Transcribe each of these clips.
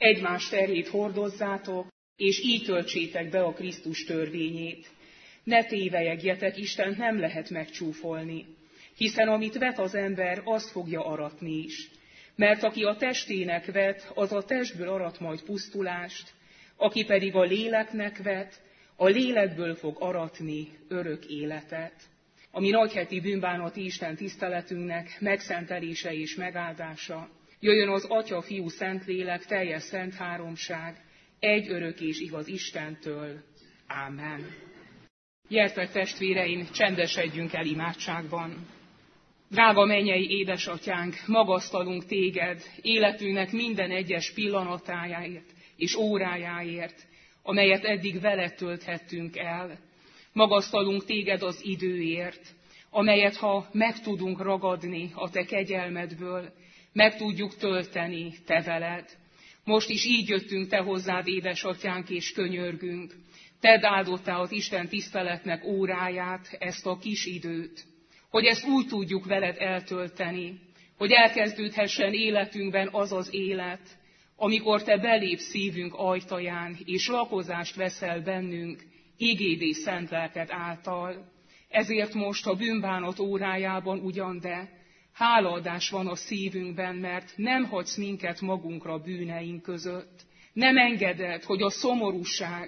egymás terhét hordozzátok, és így töltsétek be a Krisztus törvényét. Ne tévelyegjetek, Istent nem lehet megcsúfolni, hiszen amit vet az ember, azt fogja aratni is. Mert aki a testének vet, az a testből arat majd pusztulást, aki pedig a léleknek vet, a lélekből fog aratni örök életet. A mi nagyheti bűnbánati Isten tiszteletünknek megszentelése és megáldása, jöjjön az Atya, Fiú, Szentlélek, teljes szent háromság, egy örök és igaz Istentől. Ámen. Gyertek, testvéreim, csendesedjünk el imádságban. Drága mennyei édesatyánk, magasztalunk téged életünknek minden egyes pillanatájáért és órájáért, amelyet eddig veled tölthettünk el. Magasztalunk téged az időért, amelyet ha meg tudunk ragadni a te kegyelmedből, meg tudjuk tölteni te veled. Most is így jöttünk te hozzád, édesatyánk, és könyörgünk. Tedd áldottá az Isten tiszteletnek óráját, ezt a kis időt, hogy ezt úgy tudjuk veled eltölteni, hogy elkezdődhessen életünkben az az élet, amikor te belépsz szívünk ajtaján, és lakozást veszel bennünk, igéd és szent lelked által. Ezért most a bűnbánat órájában ugyan, de hálaadás van a szívünkben, mert nem hagysz minket magunkra bűneink között. Nem engeded, hogy a szomorúság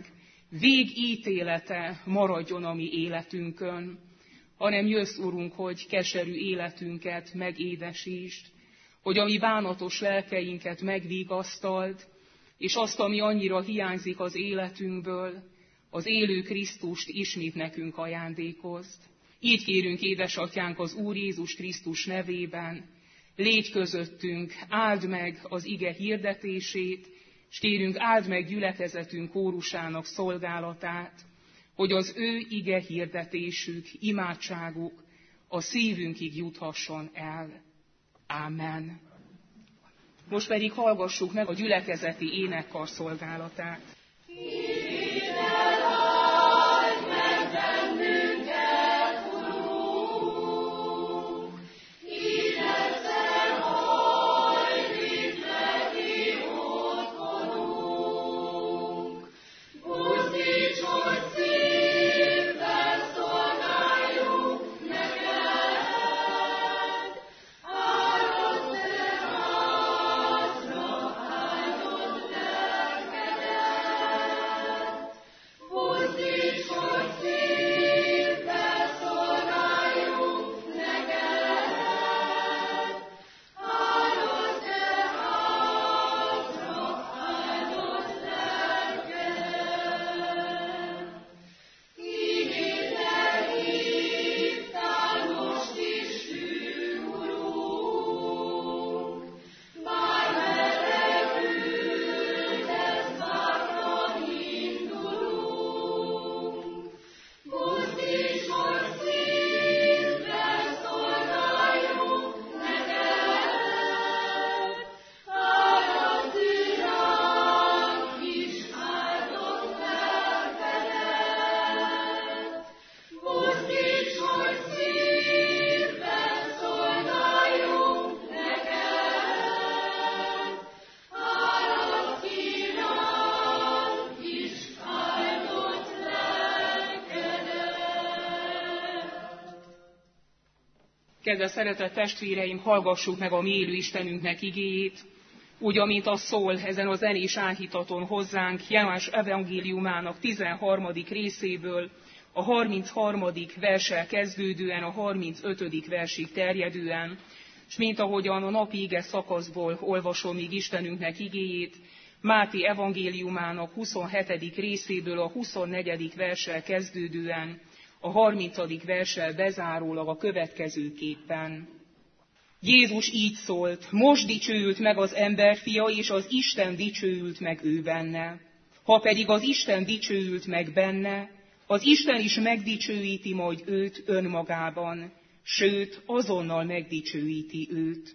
végítélete maradjon a mi életünkön, hanem jössz, Urunk, hogy keserű életünket megédesítsd, hogy a mi bánatos lelkeinket megvigasztald, és azt, ami annyira hiányzik az életünkből, az élő Krisztust ismét nekünk ajándékozd. Így kérünk, édesatyánk, az Úr Jézus Krisztus nevében, légy közöttünk, áld meg az ige hirdetését, és kérünk, áld meg gyülekezetünk kórusának szolgálatát, hogy az ő ige hirdetésük, imádságuk a szívünkig juthasson el. Ámen. Most pedig hallgassuk meg a gyülekezeti énekkar szolgálatát. Kedves szeretett testvéreim, hallgassuk meg a mi élő Istenünknek igéjét, úgy, amint az szól ezen a zenés áhítaton hozzánk János evangéliumának 13. részéből, a 33. verssel kezdődően, a 35. versig terjedően, és mint ahogyan a napi ige szakaszból olvasom még Istenünknek igéjét, Máté evangéliumának 27. részéből, a 24. verssel kezdődően, a 30. verssel bezárólag a következőképpen. Jézus így szólt, most dicsőült meg az emberfia, és az Isten dicsőült meg ő benne. Ha pedig az Isten dicsőült meg benne, az Isten is megdicsőíti majd őt önmagában, sőt, azonnal megdicsőíti őt.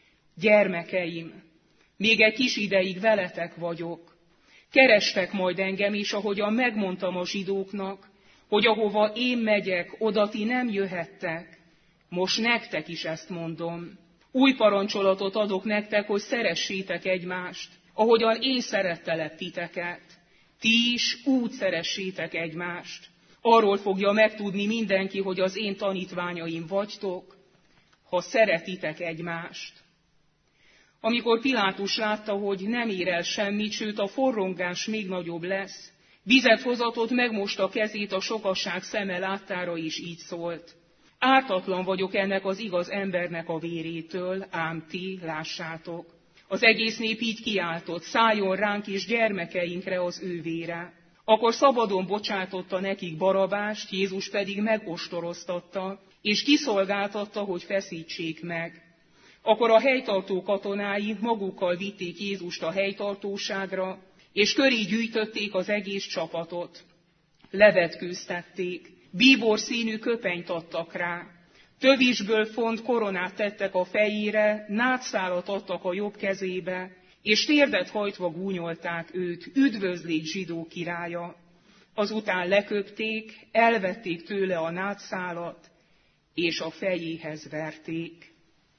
Gyermekeim, még egy kis ideig veletek vagyok. Kerestek majd engem, és ahogyan megmondtam a zsidóknak, hogy ahova én megyek, oda ti nem jöhettek. Most nektek is ezt mondom. Új parancsolatot adok nektek, hogy szeressétek egymást. ahogyan én szerettelek titeket, ti is úgy szeressétek egymást. Arról fogja megtudni mindenki, hogy az én tanítványaim vagytok, ha szeretitek egymást. Amikor Pilátus látta, hogy nem ér el semmit, sőt a forrongás még nagyobb lesz, vizet hozatott, megmosta kezét a sokasság szeme láttára is így szólt. Ártatlan vagyok ennek az igaz embernek a vérétől, ám ti lássátok. Az egész nép így kiáltott, szálljon ránk és gyermekeinkre az ő vére. Akkor szabadon bocsátotta nekik Barabást, Jézus pedig megostoroztatta, és kiszolgáltatta, hogy feszítsék meg. Akkor a helytartó katonái magukkal vitték Jézust a helytartóságra, és köré gyűjtötték az egész csapatot. Levetkőztették, bíbor színű köpenyt adtak rá, tövisből font koronát tettek a fejére, nátszálat adtak a jobb kezébe, és térdet hajtva gúnyolták őt, üdvözlégy zsidó királya. Azután leköpték, elvették tőle a nátszálat, és a fejéhez verték.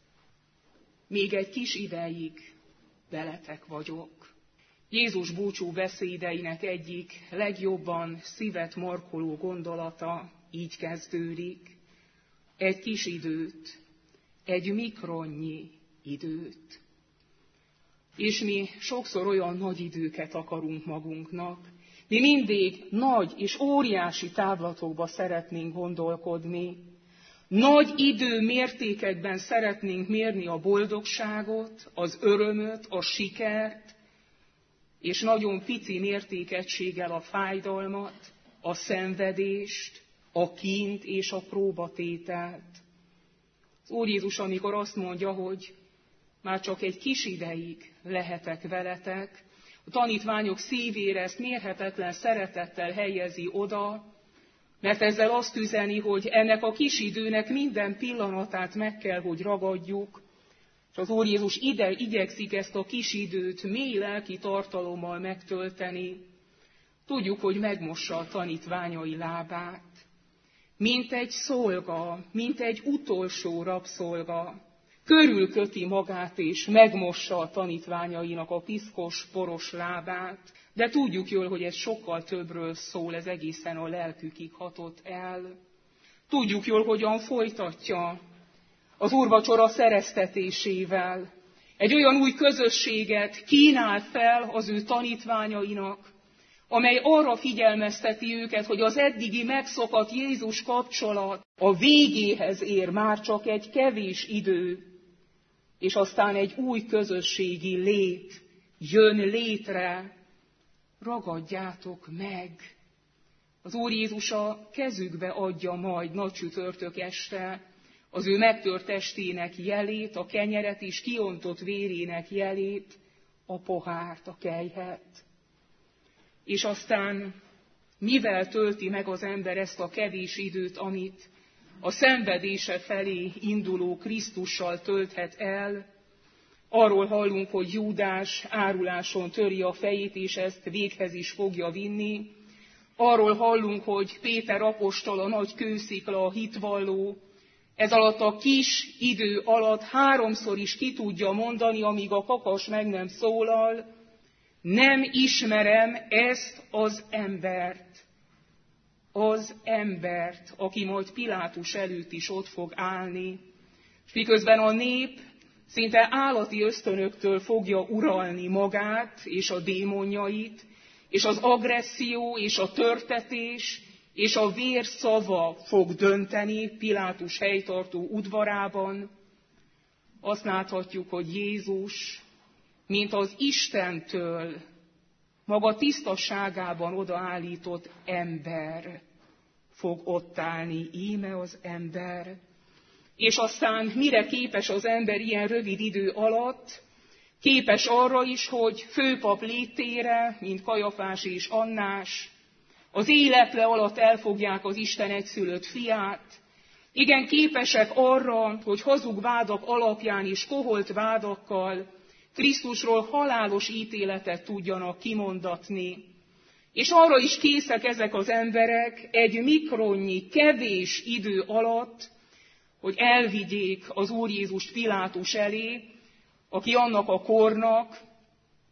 Még egy kis ideig veletek vagyok. Jézus búcsú beszédeinek egyik legjobban szívet markoló gondolata így kezdődik. Egy kis időt, egy mikronnyi időt. És mi sokszor olyan nagy időket akarunk magunknak. Mi mindig nagy és óriási távlatokba szeretnénk gondolkodni. Nagy idő mértékekben szeretnénk mérni a boldogságot, az örömöt, a sikert, és nagyon pici mértékegységgel a fájdalmat, a szenvedést, a kínt és a próbatételt. Az Úr Jézus, amikor azt mondja, hogy már csak egy kis ideig lehetek veletek, a tanítványok szívére ezt mérhetetlen szeretettel helyezi oda, mert ezzel azt üzeni, hogy ennek a kis időnek minden pillanatát meg kell, hogy ragadjuk, és az Úr Jézus igyekszik ezt a kis időt mély lelki tartalommal megtölteni. Tudjuk, hogy megmossa a tanítványai lábát, mint egy szolga, mint egy utolsó rabszolga. Körülköti magát és megmossa a tanítványainak a piszkos, poros lábát, de tudjuk jól, hogy ez sokkal többről szól, ez egészen a lelkükig hatott el. Tudjuk jól, hogyan folytatja az úrvacsora szereztetésével. Egy olyan új közösséget kínál fel az ő tanítványainak, amely arra figyelmezteti őket, hogy az eddigi megszokott Jézus kapcsolat a végéhez ér, már csak egy kevés idő, és aztán egy új közösségi lét jön létre. Ragadjátok meg! Az Úr Jézus a kezükbe adja majd nagycsütörtök este az ő megtört testének jelét, a kenyeret és kiontott vérének jelét, a pohárt, a kelyhet. És aztán mivel tölti meg az ember ezt a kevés időt, amit a szenvedése felé induló Krisztussal tölthet el? Arról hallunk, hogy Júdás áruláson töri a fejét, és ezt véghez is fogja vinni. Arról hallunk, hogy Péter apostol, a nagy kőszikla, a hitvalló, ez alatt a kis idő alatt 3-szor is ki tudja mondani, amíg a kakas meg nem szólal: nem ismerem ezt az embert, aki majd Pilátus előtt is ott fog állni. És miközben a nép szinte állati ösztönöktől fogja uralni magát és a démonjait, és az agresszió és a törtetés és a vér szava fog dönteni Pilátus helytartó udvarában, azt láthatjuk, hogy Jézus, mint az Istentől maga tisztaságában odaállított ember fog ott állni, íme az ember. És aztán mire képes az ember ilyen rövid idő alatt? Képes arra is, hogy főpap létére, mint Kajafás és Annás, az életle alatt elfogják az Isten egyszülött fiát. Igen, képesek arra, hogy hazug vádak alapján és koholt vádakkal Krisztusról halálos ítéletet tudjanak kimondatni. És arra is készek ezek az emberek egy mikronnyi, kevés idő alatt, hogy elvigyék az Úr Jézust Pilátus elé, aki annak a kornak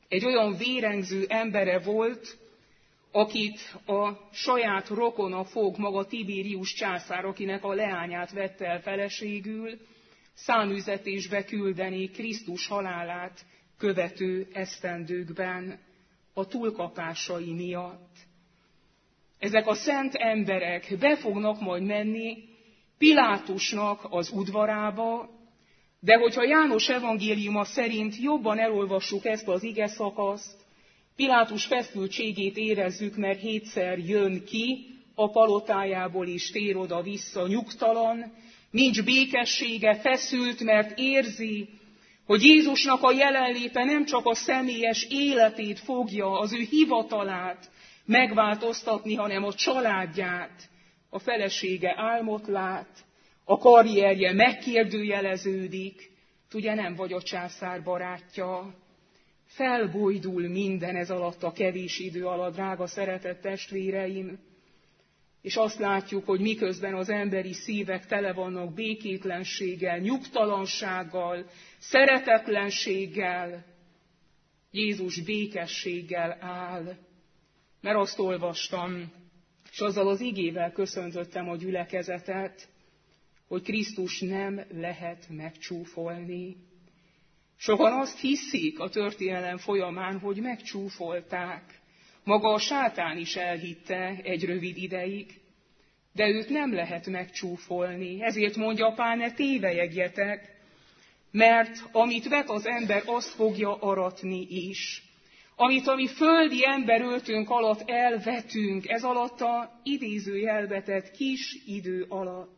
Egy olyan vérengző embere volt, akit a saját rokona fog, maga Tibérius császár, akinek a leányát vette el feleségül, száműzetésbe küldeni Krisztus halálát követő esztendőkben a túlkapásai miatt. Ezek a szent emberek be fognak majd menni Pilátusnak az udvarába, de hogyha János evangéliuma szerint jobban elolvassuk ezt az igeszakaszt, Pilátus feszültségét érezzük, mert 7-szer jön ki a palotájából és tér oda-vissza nyugtalan, nincs békessége, feszült, mert érzi, hogy Jézusnak a jelenléte nem csak a személyes életét fogja, az ő hivatalát megváltoztatni, hanem a családját, a felesége álmot lát, a karrierje megkérdőjeleződik, ugye nem vagy a császár barátja. Felbojdul minden ez alatt a kevés idő alatt, drága szeretett testvéreim, és azt látjuk, hogy miközben az emberi szívek tele vannak békétlenséggel, nyugtalansággal, szeretetlenséggel, Jézus békességgel áll. Mert azt olvastam, és azzal az igével köszöntöttem a gyülekezetet, hogy Krisztus nem lehet megcsúfolni. Sokan azt hiszik a történelem folyamán, hogy megcsúfolták. Maga a sátán is elhitte egy rövid ideig, de őt nem lehet megcsúfolni. Ezért mondja Pál, ne tévelyegjetek, mert amit vet az ember, azt fogja aratni is. Amit a mi földi emberöltőnk alatt elvetünk, ez alatt a idézőjelbe tett kis idő alatt,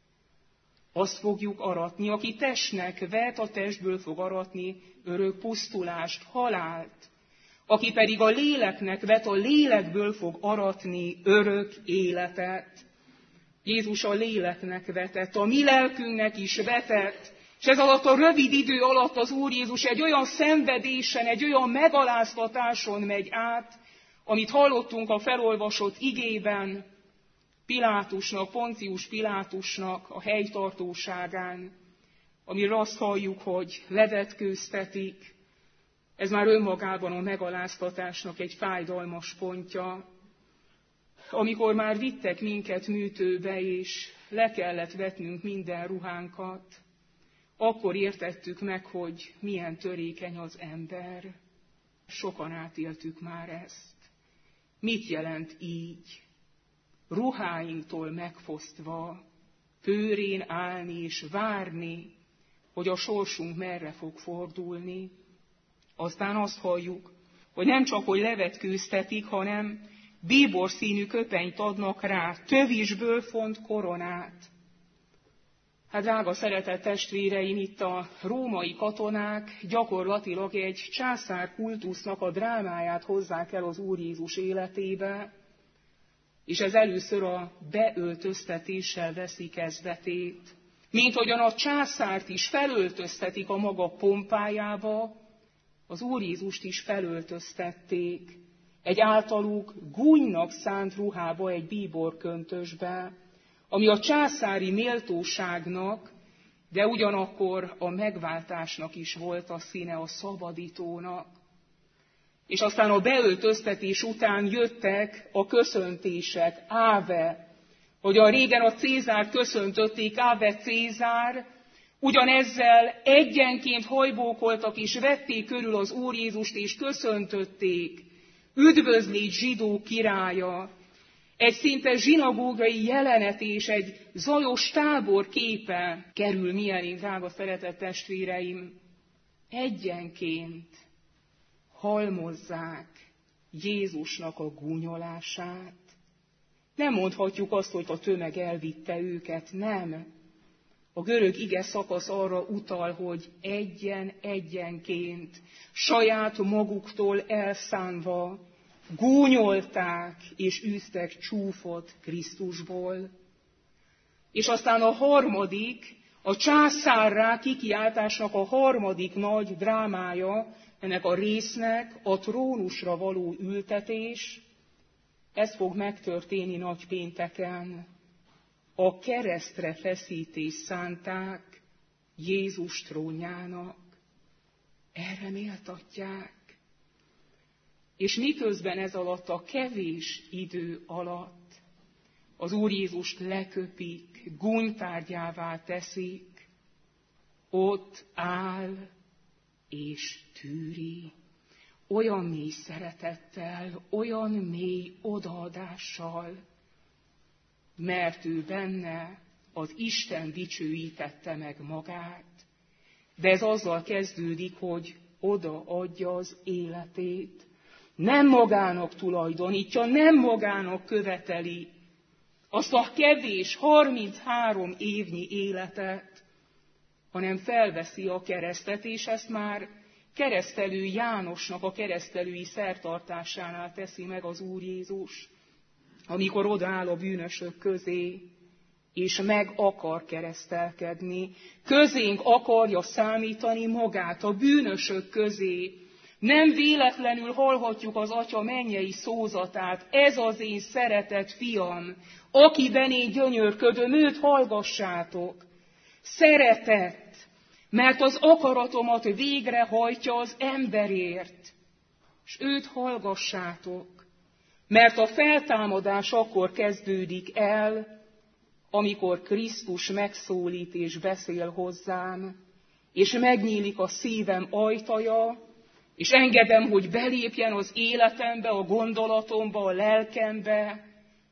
azt fogjuk aratni. Aki testnek vet, a testből fog aratni örök pusztulást, halált. Aki pedig a léleknek vet, a lélekből fog aratni örök életet. Jézus a léleknek vetett, a mi lelkünknek is vetett, és ez alatt a rövid idő alatt az Úr Jézus egy olyan szenvedésen, egy olyan megaláztatáson megy át, amit hallottunk a felolvasott igében, Pilátusnak, Poncius Pilátusnak a helytartóságán, amiről azt halljuk, hogy levetkőztetik. Ez már önmagában a megaláztatásnak egy fájdalmas pontja. Amikor már vittek minket műtőbe, és le kellett vetnünk minden ruhánkat, akkor értettük meg, hogy milyen törékeny az ember. Sokan átéltük már ezt. Mit jelent így? Ruháinktól megfosztva, pőrén állni és várni, hogy a sorsunk merre fog fordulni. Aztán azt halljuk, hogy nem csak, hogy levetkőztetik, hanem bíbor színű köpenyt adnak rá, tövisből font koronát. Hát drága szeretett testvéreim, itt a római katonák gyakorlatilag egy császár kultusznak a drámáját hozzák el az Úr Jézus életébe, és ez először a beöltöztetéssel veszi kezdetét. Mint hogyan a császárt is felöltöztetik a maga pompájába, az Úr Jézust is felöltöztették egy általuk gúnynak szánt ruhába, egy bíborköntösbe, ami a császári méltóságnak, de ugyanakkor a megváltásnak is volt a színe, a szabadítónak. És aztán a beöltöztetés után jöttek a köszöntések, áve, hogy a régen a Cézárt köszöntötték, áve Cézár, ugyanezzel egyenként hajbókoltak és vették körül az Úr Jézust és köszöntötték, üdvözlégy zsidó királya, egy szinte zsinagógai jelenet és egy zajos tábor képe kerül mielénk, drága szeretett testvéreim. Egyenként halmozzák Jézusnak a gúnyolását. Nem mondhatjuk azt, hogy a tömeg elvitte őket, nem. A görög ige szakasz arra utal, hogy egyenként, saját maguktól elszánva gúnyolták és űztek csúfot Krisztusból. És aztán a harmadik, a császárrá kikiáltásnak a harmadik nagy drámája, ennek a résznek a trónusra való ültetés, ez fog megtörténni nagypénteken. A keresztre feszítés szánták Jézus trónjának. Erre méltatják. És miközben ez alatt a kevés idő alatt az Úr Jézust leköpik, gúnytárgyává teszik, ott áll és tűri, olyan mély szeretettel, olyan mély odaadással, mert ő benne az Isten dicsőítette meg magát. De ez azzal kezdődik, hogy odaadja az életét. Nem magának tulajdonítja, nem magának követeli azt a kevés 33 évnyi életet, hanem felveszi a keresztet, és ezt már keresztelő Jánosnak a keresztelői szertartásánál teszi meg az Úr Jézus, amikor odaáll a bűnösök közé, és meg akar keresztelkedni. Közénk akarja számítani magát a bűnösök közé. Nem véletlenül hallhatjuk az Atya mennyei szózatát, ez az én szeretett fiam, akiben én gyönyörködöm, őt hallgassátok. Szeretett, mert az akaratomat végrehajtja az emberért, és őt hallgassátok, mert a feltámadás akkor kezdődik el, amikor Krisztus megszólít és beszél hozzám, és megnyílik a szívem ajtaja, és engedem, hogy belépjen az életembe, a gondolatomba, a lelkembe,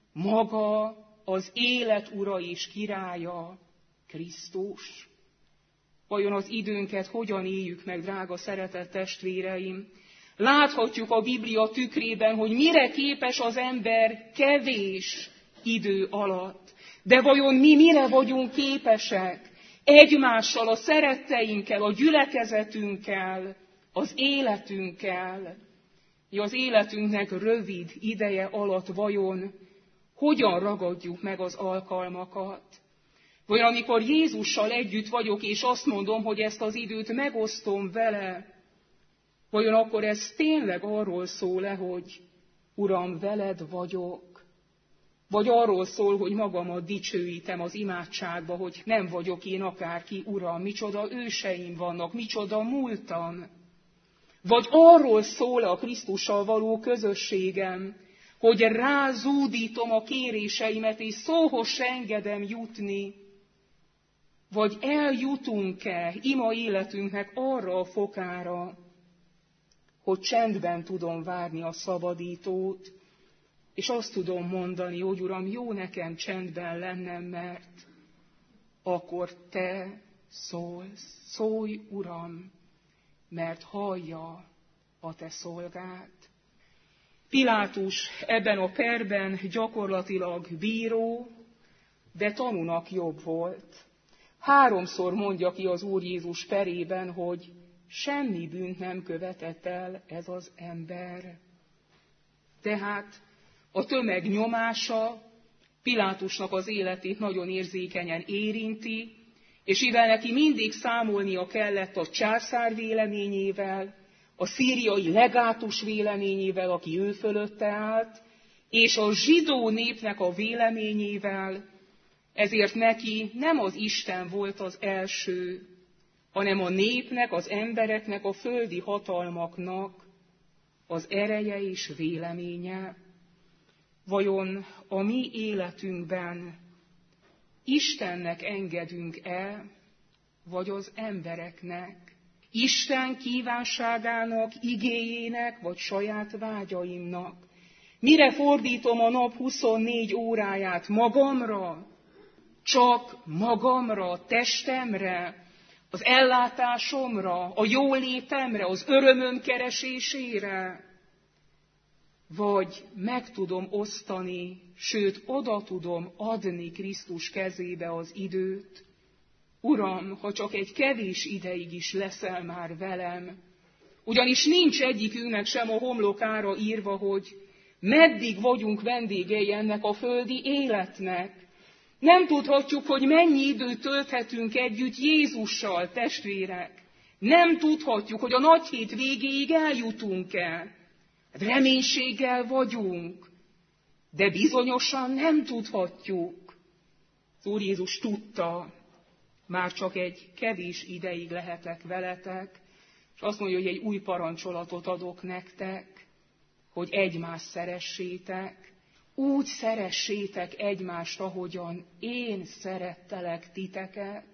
maga az élet ura és királya, Krisztus. Vajon az időnket hogyan éljük meg, drága szeretett testvéreim? Láthatjuk a Biblia tükrében, hogy mire képes az ember kevés idő alatt. De vajon mi mire vagyunk képesek? Egymással, a szeretteinkkel, a gyülekezetünkkel, az életünkkel. Az életünknek rövid ideje alatt vajon hogyan ragadjuk meg az alkalmakat? Vagy amikor Jézussal együtt vagyok, és azt mondom, hogy ezt az időt megosztom vele, vajon akkor ez tényleg arról szól-e, hogy Uram, veled vagyok? Vagy arról szól, hogy magamat dicsőítem az imádságba, hogy nem vagyok én akárki, Uram, micsoda őseim vannak, micsoda múltam? Vagy arról szól a Krisztussal való közösségem, hogy rázúdítom a kéréseimet, és szóhoz se engedem jutni? Vagy eljutunk-e ima életünknek arra a fokára, hogy csendben tudom várni a szabadítót, és azt tudom mondani, hogy Uram, jó nekem csendben lennem, mert akkor Te szólsz. Szólj, Uram, mert hallja a Te szolgád. Pilátus ebben a perben gyakorlatilag bíró, de tanúnak jobb volt. 3-szor mondja ki az Úr Jézus perében, hogy semmi bűnt nem követett el ez az ember. Tehát a tömeg nyomása Pilátusnak az életét nagyon érzékenyen érinti, és mivel neki mindig számolnia kellett a császár véleményével, a szíriai legátus véleményével, aki ő fölötte állt, és a zsidó népnek a véleményével, ezért neki nem az Isten volt az első, hanem a népnek, az embereknek, a földi hatalmaknak az ereje és véleménye. Vajon a mi életünkben Istennek engedünk-e, vagy az embereknek? Isten kívánságának, igéjének, vagy saját vágyaimnak? Mire fordítom a nap 24 óráját? Magamra? Csak magamra, testemre, az ellátásomra, a jólétemre, az örömöm keresésére? Vagy meg tudom osztani, sőt, oda tudom adni Krisztus kezébe az időt? Uram, ha csak egy kevés ideig is leszel már velem, ugyanis nincs egyikünknek sem a homlokára írva, hogy meddig vagyunk vendégei ennek a földi életnek. Nem tudhatjuk, hogy mennyi időt tölthetünk együtt Jézussal, testvérek. Nem tudhatjuk, hogy a nagy hét végéig eljutunk-e. Reménységgel vagyunk, de bizonyosan nem tudhatjuk. Az Úr Jézus tudta, már csak egy kevés ideig lehetek veletek, és azt mondja, hogy egy új parancsolatot adok nektek. hogy egymást szeressétek, úgy szeressétek egymást, ahogyan én szerettelek titeket.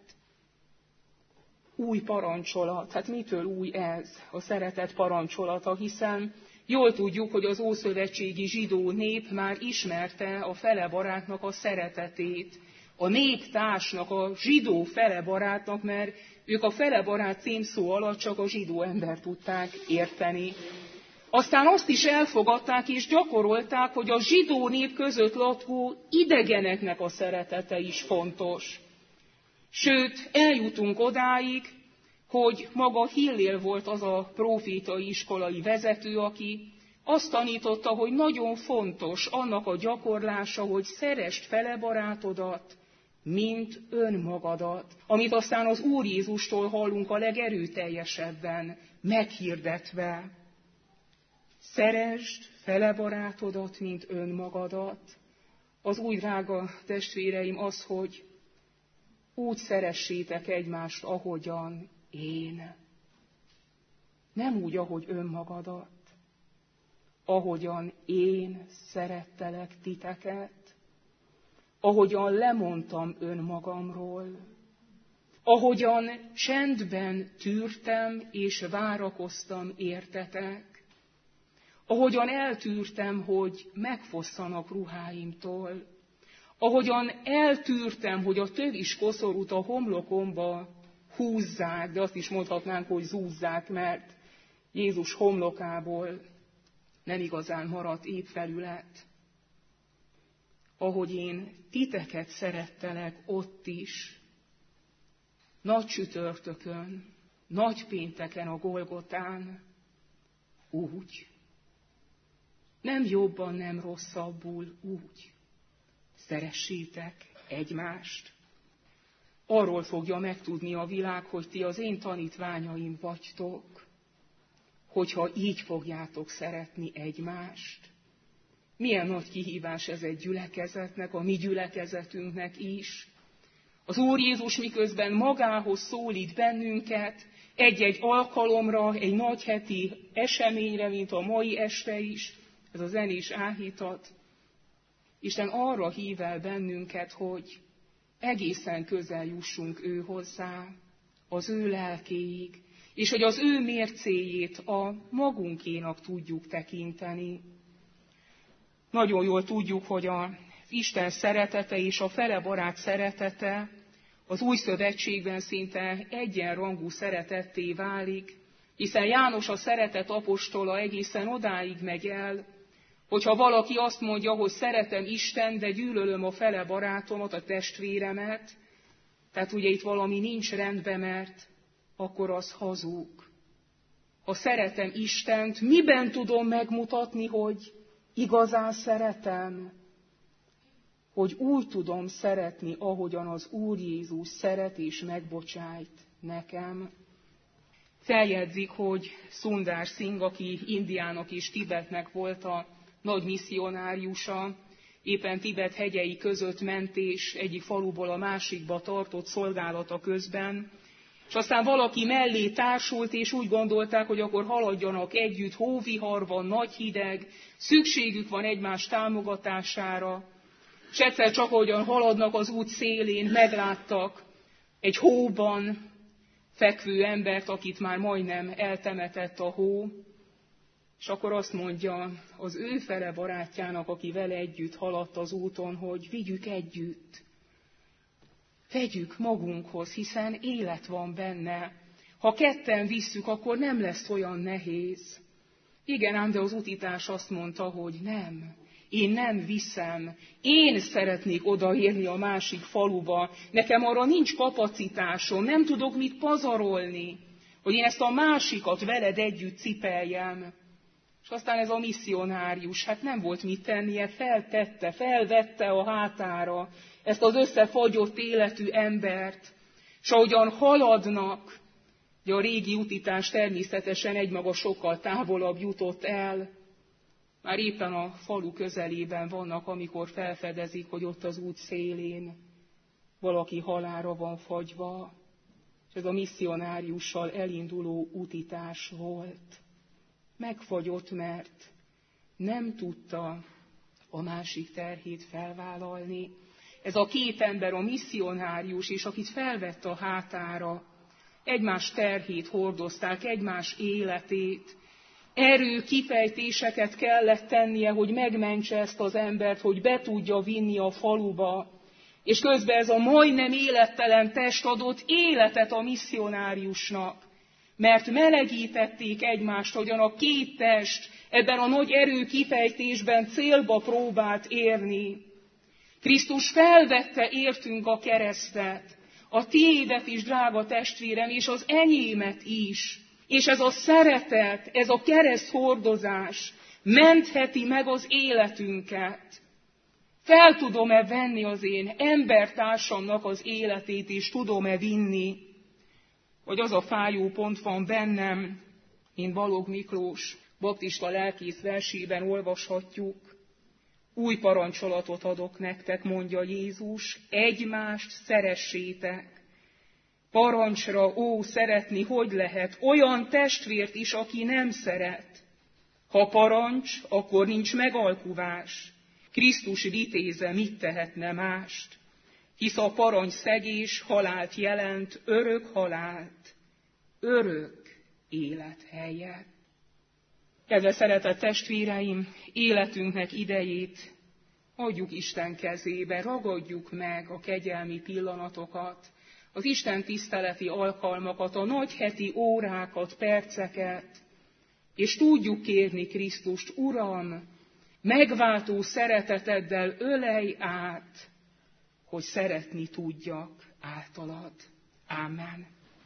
Új parancsolat. Hát mitől új ez, a szeretet parancsolata, hiszen jól tudjuk, hogy az ószövetségi zsidó nép már ismerte a felebarátnak a szeretetét, a néptársnak, a zsidó felebarátnak, mert ők a felebarát címszó alatt csak a zsidó ember tudták érteni. Aztán azt is elfogadták és gyakorolták, hogy a zsidó nép között lakó idegeneknek a szeretete is fontos. Sőt, eljutunk odáig, hogy maga Hillél volt az a prófétai iskolai vezető, aki azt tanította, hogy nagyon fontos annak a gyakorlása, hogy szeresd felebarátodat, mint önmagadat, amit aztán az Úr Jézustól hallunk a legerőteljesebben, meghirdetve. Szeresd felebarátodat, mint önmagadat. Az új drága testvéreim az, hogy úgy szeressétek egymást, ahogyan én. Nem úgy, ahogy önmagadat. Ahogyan én szerettelek titeket. Ahogyan lemondtam önmagamról. Ahogyan csendben tűrtem és várakoztam értetek. Ahogyan eltűrtem, hogy megfosszanak ruháimtól. Ahogyan eltűrtem, hogy a tövis koszorút a homlokomba húzzák, de azt is mondhatnánk, hogy zúzzák, mert Jézus homlokából nem igazán maradt épp felület. Ahogy én titeket szerettelek ott is, nagy csütörtökön, nagy pénteken a Golgotán, úgy. Nem jobban, nem rosszabbul, úgy. Szeressétek egymást. Arról fogja megtudni a világ, hogy ti az én tanítványaim vagytok, hogyha így fogjátok szeretni egymást. Milyen nagy kihívás ez egy gyülekezetnek, a mi gyülekezetünknek is. Az Úr Jézus miközben magához szólít bennünket egy-egy alkalomra, egy nagyheti eseményre, mint a mai este is, ez a zenés áhítat. Isten arra hív el bennünket, hogy egészen közel jussunk ő hozzá, az ő lelkéig, és hogy az ő mércéjét a magunkénak tudjuk tekinteni. Nagyon jól tudjuk, hogy az Isten szeretete és a felebarát szeretete az új szövetségben szinte egyenrangú szeretetté válik, hiszen János a szeretet apostola egészen odáig megy el, hogyha valaki azt mondja, hogy szeretem Istent, de gyűlölöm a felebarátomat, a testvéremet, tehát ugye itt valami nincs rendben, mert akkor az hazug. Ha szeretem Istent, miben tudom megmutatni, hogy igazán szeretem? Hogy úgy tudom szeretni, ahogyan az Úr Jézus szeret és megbocsájt nekem. Feljegyzik, hogy Sundar Singh, aki Indiának és Tibetnek volt a nagy misszionáriusa, éppen Tibet hegyei között ment, és egyik faluból a másikba tartott szolgálata közben, és aztán valaki mellé társult, és úgy gondolták, hogy akkor haladjanak együtt, hóvihar van, nagy hideg, szükségük van egymás támogatására, és egyszer csak ahogyan haladnak az út szélén, megláttak egy hóban fekvő embert, akit már majdnem eltemetett a hó, és akkor azt mondja az ő fele barátjának, aki vele együtt haladt az úton, hogy vigyük együtt. Vegyük magunkhoz, hiszen élet van benne. Ha ketten visszük, akkor nem lesz olyan nehéz. Igen, ám de az útitárs azt mondta, hogy nem. Én nem viszem. Én szeretnék odaérni a másik faluba. Nekem arra nincs kapacitásom, nem tudok mit pazarolni, hogy én ezt a másikat veled együtt cipeljem. És aztán ez a misszionárius, hát nem volt mit tennie, felvette a hátára ezt az összefagyott életű embert, és ahogyan haladnak, ugye a régi útitárs természetesen egymaga sokkal távolabb jutott el, már éppen a falu közelében vannak, amikor felfedezik, hogy ott az út szélén valaki halálra van fagyva, és ez a misszionáriussal elinduló útitárs volt. Megfagyott, mert nem tudta a másik terhét felvállalni. Ez a két ember, a misszionárius, és akit felvett a hátára, egymás terhét hordozták, egymás életét. Erő kifejtéseket kellett tennie, hogy megmentse ezt az embert, hogy be tudja vinni a faluba. És közben ez a majdnem élettelen test adott életet a misszionáriusnak. Mert melegítették egymást, hogyan a két test ebben a nagy erő kifejtésben célba próbált érni. Krisztus felvette értünk a keresztet, a tiédet is, drága testvérem, és az enyémet is. És ez a szeretet, ez a kereszthordozás mentheti meg az életünket. Fel tudom-e venni az én embertársamnak az életét, és tudom-e vinni? Vagy az a fájó pont van bennem, mint Balogh Miklós baptista lelkész versében olvashatjuk. Új parancsolatot adok nektek, mondja Jézus, egymást szeressétek. Parancsra, szeretni hogy lehet? Olyan testvért is, aki nem szeret. Ha parancs, akkor nincs megalkuvás. Krisztus vitéze mit tehetne mást? Hisz a parancsszegés halált jelent, örök halált, örök élet helyett. Kedves szeretett testvéreim, életünknek idejét adjuk Isten kezébe, ragadjuk meg a kegyelmi pillanatokat, az Isten tiszteleti alkalmakat, a nagyheti órákat, perceket, és tudjuk kérni Krisztust, Uram, megváltó szereteteddel ölelj át, hogy szeretni tudjak általad. Ámen.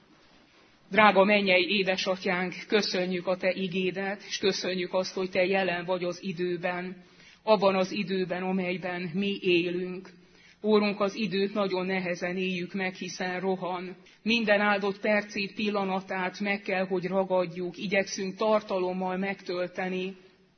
Drága mennyei édesatyánk, köszönjük a Te igédet, és köszönjük azt, hogy Te jelen vagy az időben, abban az időben, amelyben mi élünk. Úrunk, az időt nagyon nehezen éljük meg, hiszen rohan. Minden áldott percét, pillanatát meg kell, hogy ragadjuk, igyekszünk tartalommal megtölteni.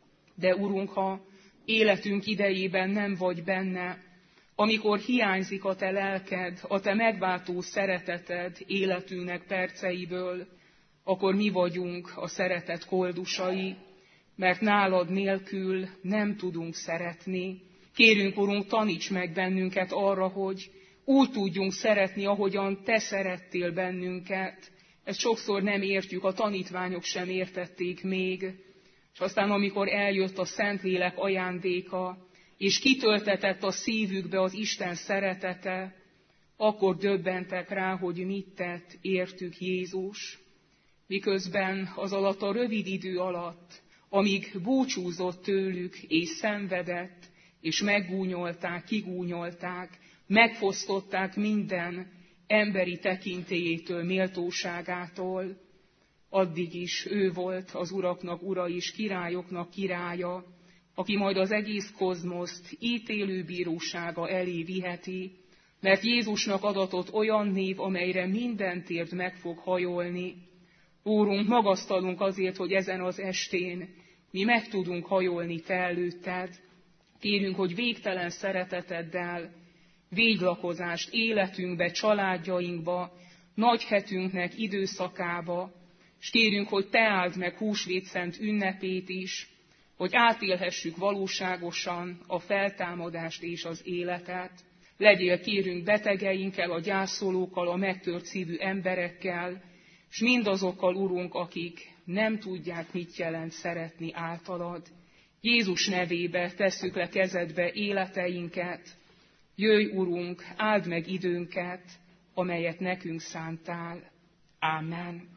De Urunk, ha életünk idejében nem vagy benne, amikor hiányzik a Te lelked, a Te megváltó szereteted életünknek perceiből, akkor mi vagyunk a szeretet koldusai, mert nálad nélkül nem tudunk szeretni. Kérünk, Urunk, taníts meg bennünket arra, hogy úgy tudjunk szeretni, ahogyan Te szerettél bennünket. Ezt sokszor nem értjük, a tanítványok sem értették még. És aztán, amikor eljött a Szentlélek ajándéka, és kitöltetett a szívükbe az Isten szeretete, akkor döbbentek rá, hogy mit tett értük Jézus. Miközben az alatt a rövid idő alatt, amíg búcsúzott tőlük és szenvedett, és meggúnyolták, kigúnyolták, megfosztották minden emberi tekintélyétől, méltóságától, addig is ő volt az uraknak ura és királyoknak királya, aki majd az egész kozmoszt ítélő bírósága elé viheti, mert Jézusnak adatott olyan név, amelyre minden térd meg fog hajolni. Úrunk, magasztalunk azért, hogy ezen az estén mi meg tudunk hajolni Te előtted. Kérünk, hogy végtelen szereteteddel véglakozást életünkbe, családjainkba, nagyhetünknek időszakába, és kérünk, hogy Te áld meg húsvétszent ünnepét is, hogy átélhessük valóságosan a feltámadást és az életet. Legyél, kérünk, betegeinkkel, a gyászolókkal, a megtört szívű emberekkel, és mindazokkal, Urunk, akik nem tudják, mit jelent szeretni általad. Jézus nevébe tesszük le kezedbe életeinket. Jöjj, Urunk, áld meg időnket, amelyet nekünk szántál. Ámen.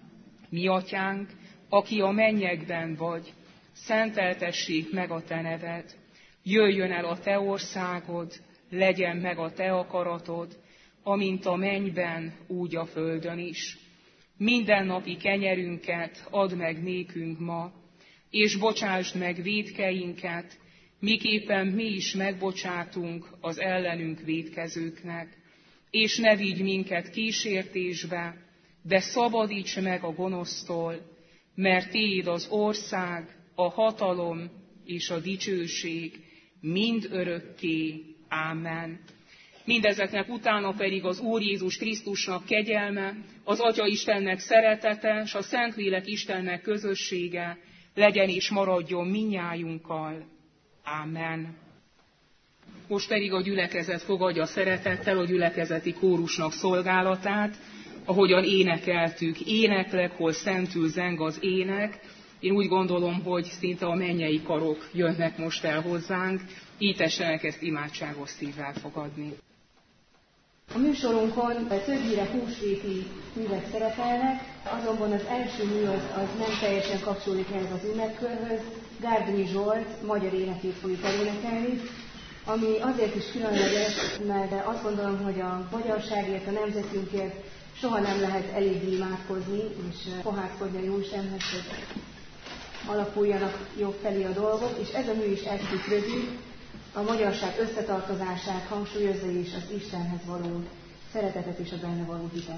Mi Atyánk, aki a mennyekben vagy, szenteltessék meg a Te neved. Jöjjön el a Te országod, legyen meg a Te akaratod, amint a mennyben, úgy a földön is. Mindennapi kenyerünket add meg nékünk ma, és bocsásd meg vétkeinket, miképpen mi is megbocsátunk az ellenünk vétkezőknek. És ne vigy minket kísértésbe, de szabadíts meg a gonosztól, mert Tiéd az ország, a hatalom és a dicsőség mind örökké. Ámen. Mindezeknek utána pedig az Úr Jézus Krisztusnak kegyelme, az Atya Istennek szeretete, és a Szentlélek Istennek közössége legyen és maradjon minnyájunkkal. Ámen. Most pedig a gyülekezet fogadja szeretettel a gyülekezeti kórusnak szolgálatát, ahogyan énekeltük. Éneklek, hol szentül zeng az ének. Én úgy gondolom, hogy szinte a mennyei karok jönnek most el hozzánk, így tessenek ezt imádságos szívvel fogadni. A műsorunkon többnyire húsvéti művek szerepelnek, azonban az első mű az nem teljesen kapcsolódik ehhez az ünnepkörhöz. Gárdonyi Zsolt magyar énekét fogjuk elénekelni, ami azért is különleges, mert azt gondolom, hogy a magyarságért, a nemzetünkért soha nem lehet eléggé imádkozni, és pohádkodni a Jóistenhez, hogy alakuljanak jobb felé a dolgok, és ez a mű is ezt tükrözi, a magyarság összetartozását hangsúlyozza, és az Istenhez való szeretetet és a benne való hitet.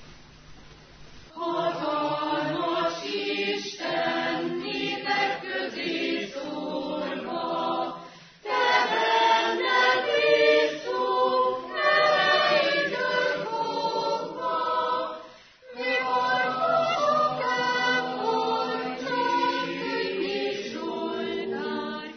Hatalmas Isten, népek közé szólva, te benned bízunk, erejtől fogva, mi hajthatunk nem, hogy csak könnyű súlytál,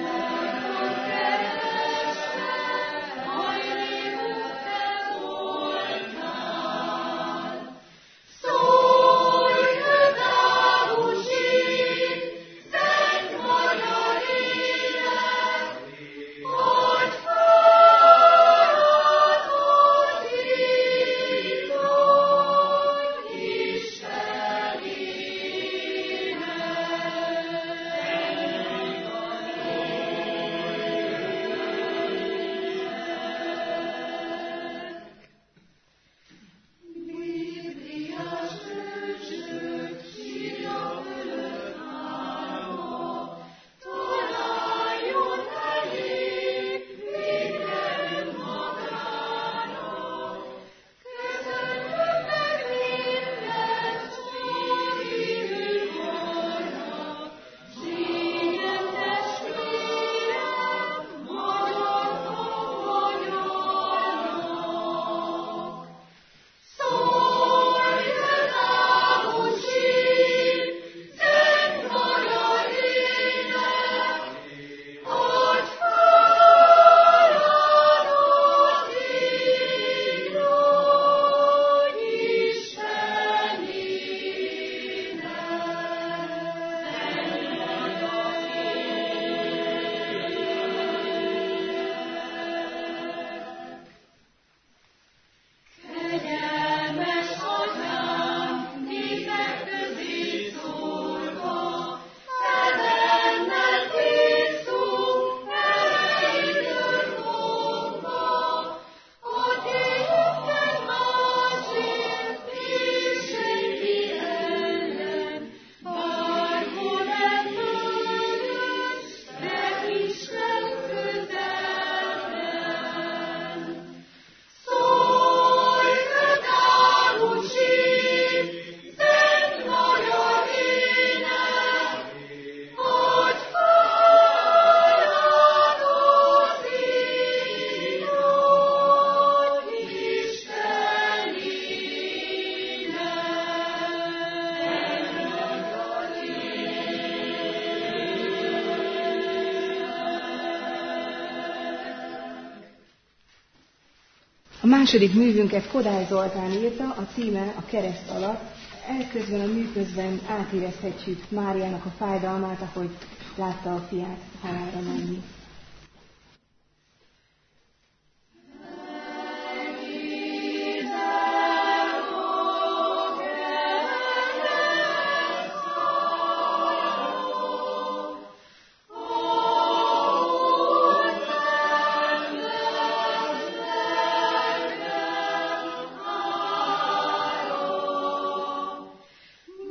A második művünket Kodály Zoltán írta, a címe A kereszt alatt. Elközben a mű közben átérezhetjük Máriának a fájdalmát, ahogy látta a fiát halálra menni.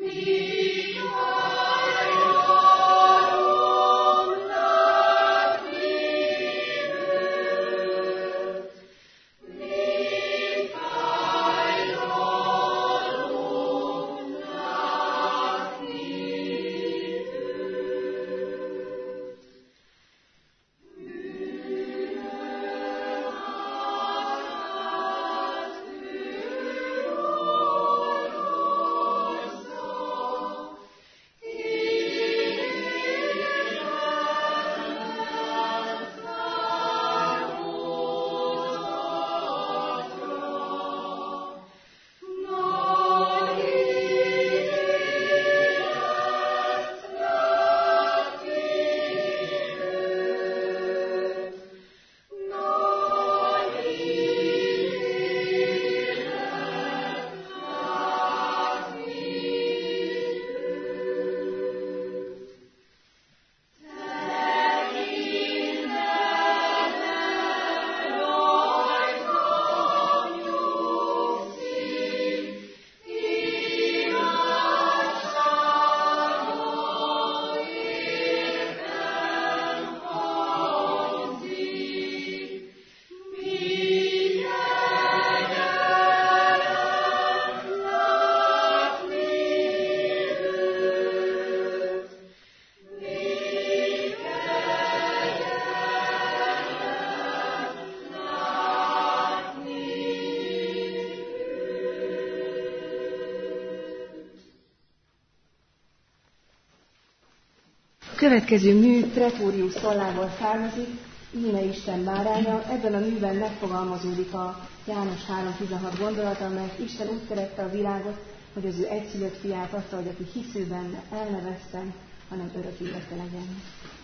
Mi Következő mű Pretorius tollából származik, Íme Isten báránya. Ebben a műben megfogalmazódik a János 3.16 gondolata, mert Isten úgy szerette a világot, hogy az ő egyszülött fiát adta, hogy aki hisz ő benne, el ne vesszen, hanem örök élete legyen.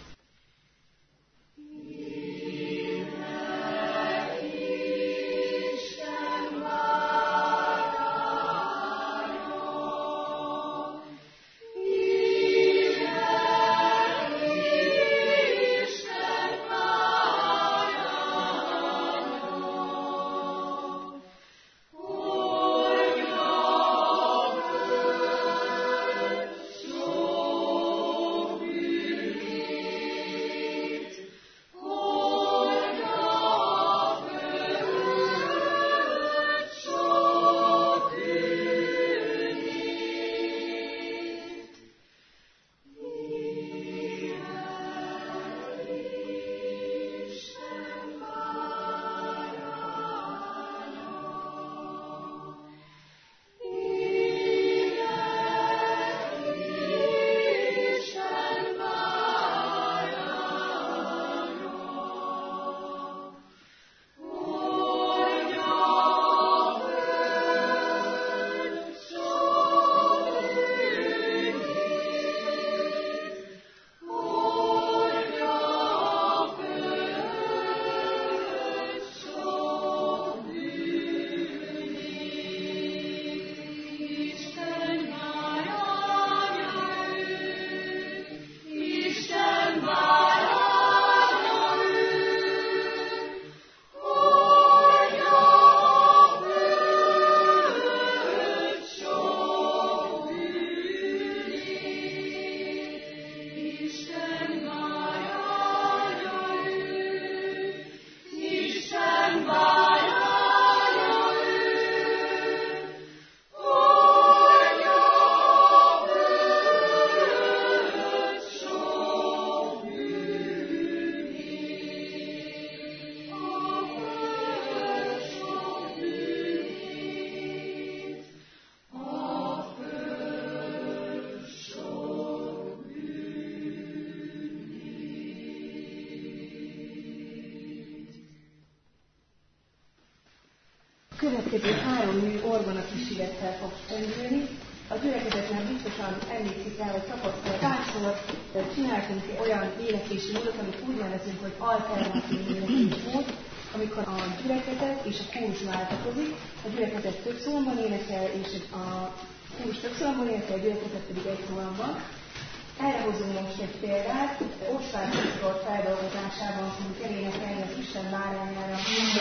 Következő 3 mű orgona kísérettel fog pendülni. A gyülekezetben biztosan emlékszik el, hogy szokott párszor csináltunk olyan éneklési módot, amit úgy nevezünk, hogy alternatív éneklési mód, amikor a gyülekezet és a kórus váltakozik. A gyülekezet több szólamban énekel, és a kórus több szólamban énekel, a gyülekezet pedig egy szólamban. Erre hozunk most egy példát. Osvár Viktor feldolgozásában fogunk elénekelni az Isten bárányára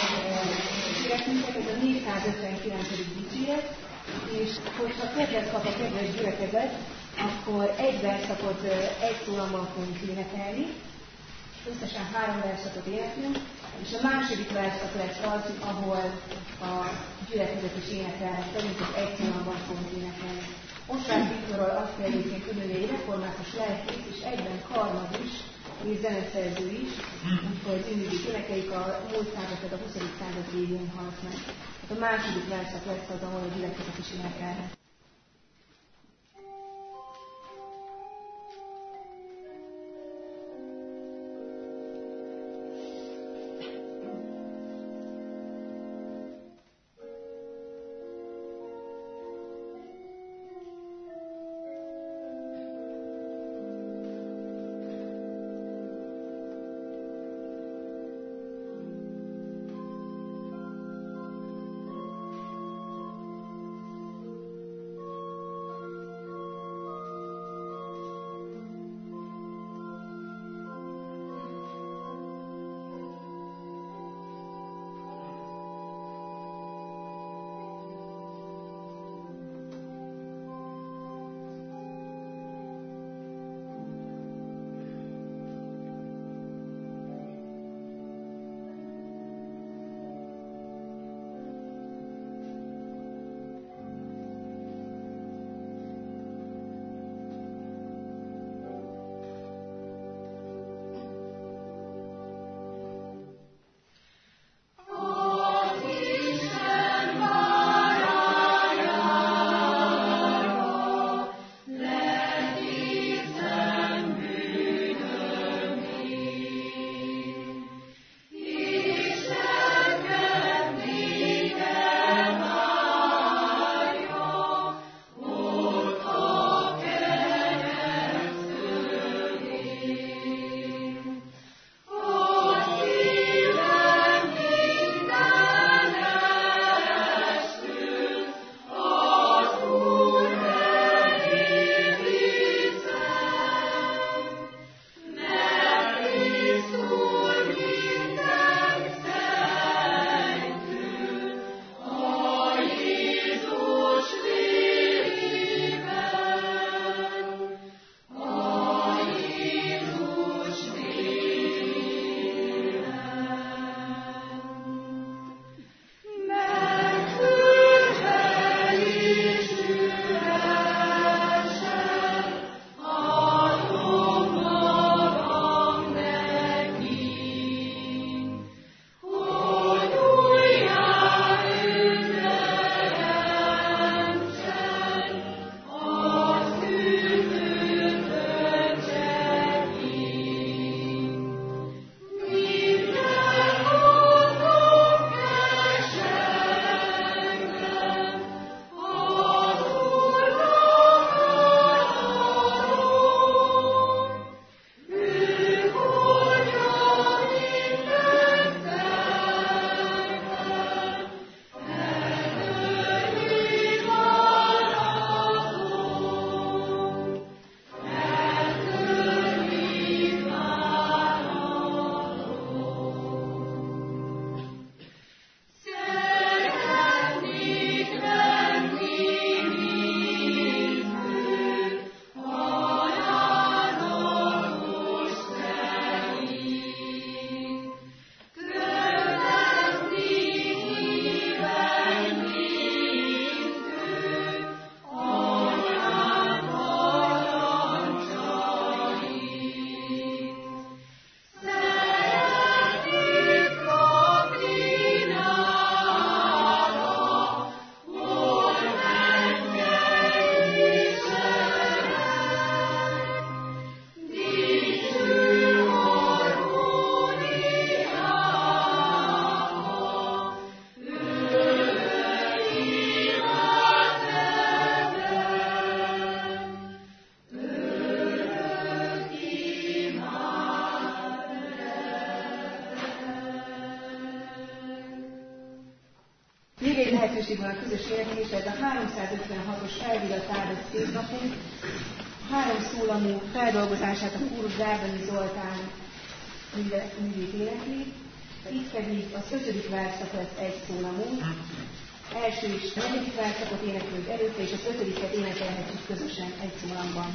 dicséretünket, ez a 459. dicséret, és hogyha kedvet kap a kedves gyülekezet, akkor egy verszakot egy szólamban fogunk énekelni, összesen 3 verszakot énekelünk, és a második verszak lesz az, ahol a gyülekezet is énekelnek, szerint egy szólamban fogunk énekelni. Osvár Viktorról azt kell egyébként tudni, hogy református lelkész, és egyben karmad is, és zeneszerző is, úgyhogy mindig énekeik a múlt század, tehát a 20. század végén halt meg. Tehát a második verszak lesz az, ahol a gyülekezet is énekelnek. Még egy lehetőség van a közös éneklésre, ez a 356-os felvirat áldott széknapunk. 3 szólamú feldolgozását a kórus Gárdonyi Zoltán művét énekli. Itt pedig az 5. verszak lesz egy szólamú. Első és 4. verszakot éneklünk előtte, és az 5-et énekelhetjük közösen egy szólamban.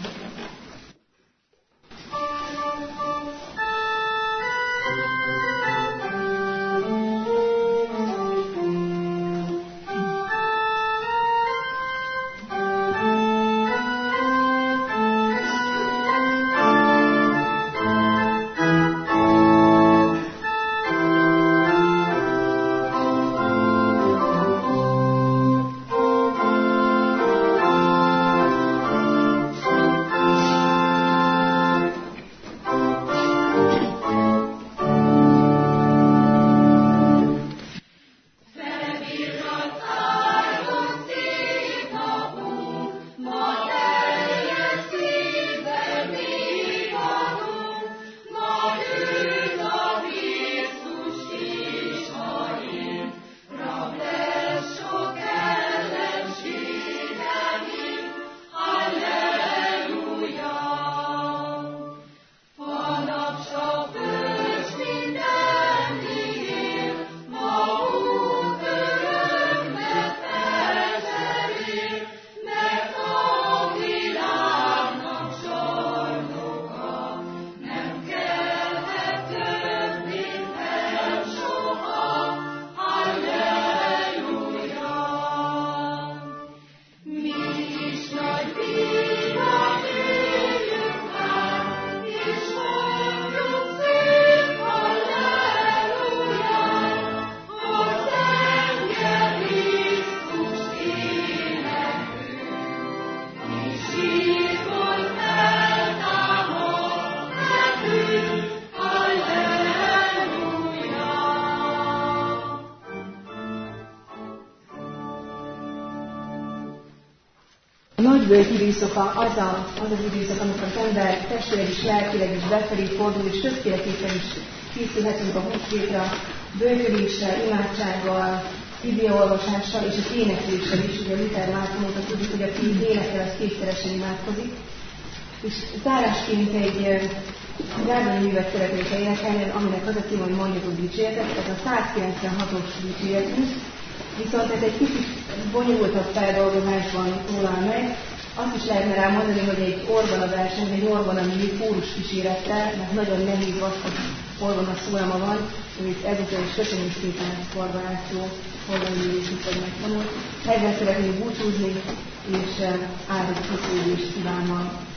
Nagybőjt időszaka az időszak, amikor az ember testileg is, lelkileg is befelé fordul, és többféleképpen is készülhetünk a húsvétra, bőjtöléssel, imádsággal, bibliaolvasással és az énekléssel is. Ugye Luther Márton óta tudjuk, hogy aki énekel, az kétszeresen imádkozik. És zárásként egy Gárdonyi művet szeretnék énekelni, aminek az a cím, hogy mondjatok dicséretet, ez a 196-os dicséretünk. Viszont ez egy kicsit bonyolultabb feldolgozásban szólal meg. Azt is lehetne rá mondani, hogy egy orgona verseny, egy orgona mű kórus kísérettel, mert nagyon nehéz vastag orgona szólama van, és ezután is köszönjük szépen ezt Varga orgonaművészét, hogy megtanult. Ezzel szeretnénk búcsúzni, és áldott készülést kívánva.